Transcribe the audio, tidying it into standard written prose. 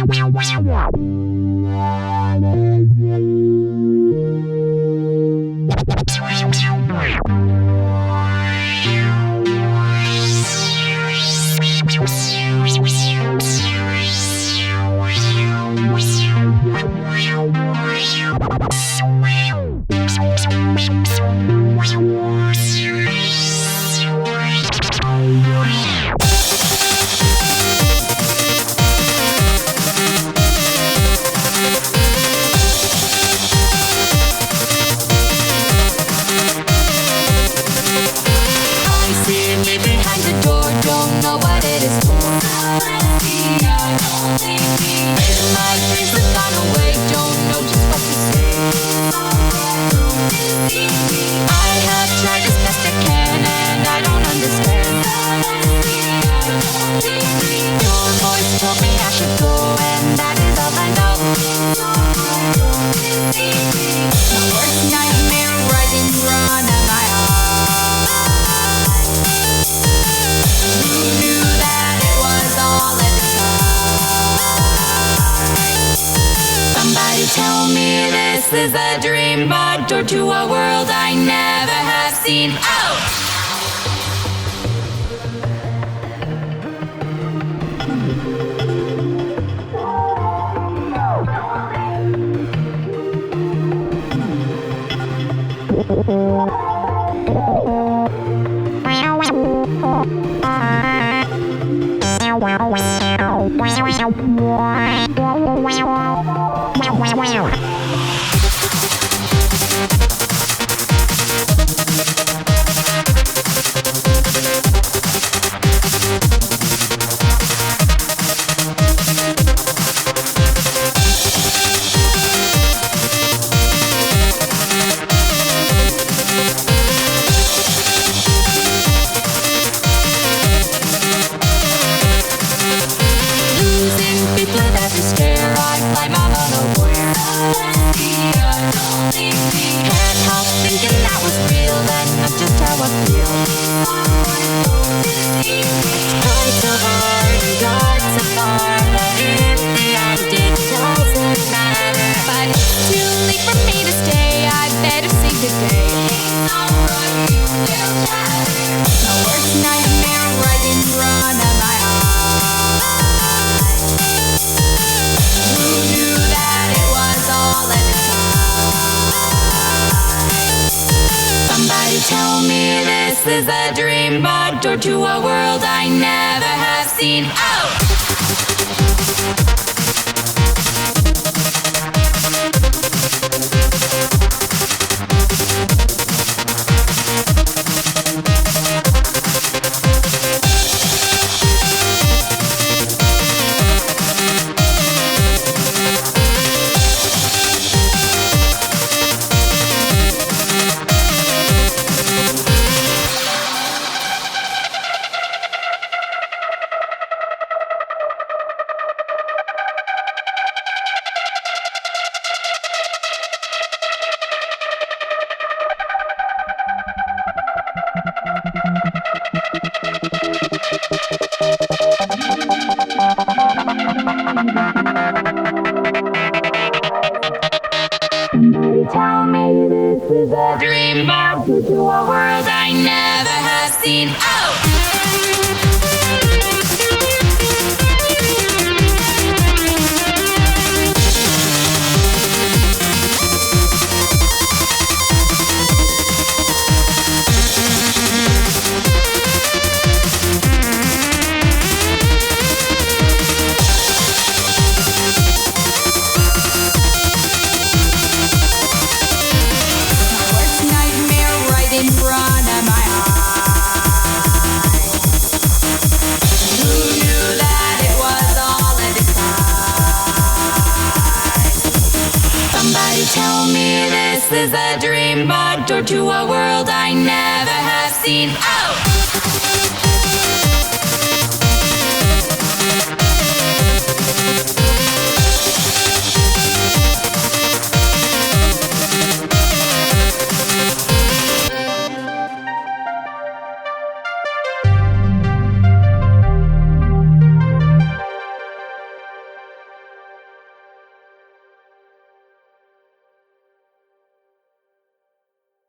Tell me this is a dream, but door to a world I never have seen. Out! Tell me this is a dream, but door to a world I never have seen. Out! Tell me this is a dream, but door to a world I never have seen. Out! Tell me this is a dream, but door to a world I never have seen. Out!